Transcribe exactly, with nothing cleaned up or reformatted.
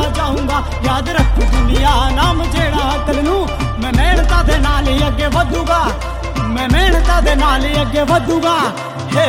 ਜਾਊਂਗਾ। ਯਾਦ ਰੱਖੂ ਦੁਨੀਆ ਨਾਮ ਜਿਹੜਾ ਅਕਲ ਨੂੰ, ਮੈਂ ਮਿਹਨਤਾਂ ਦੇ ਨਾਲ ਹੀ ਅੱਗੇ ਵਧੂਗਾ, ਮੈਂ ਮਿਹਨਤਾਂ ਦੇ ਨਾਲ ਹੀ ਅੱਗੇ ਵਧੂਗਾ।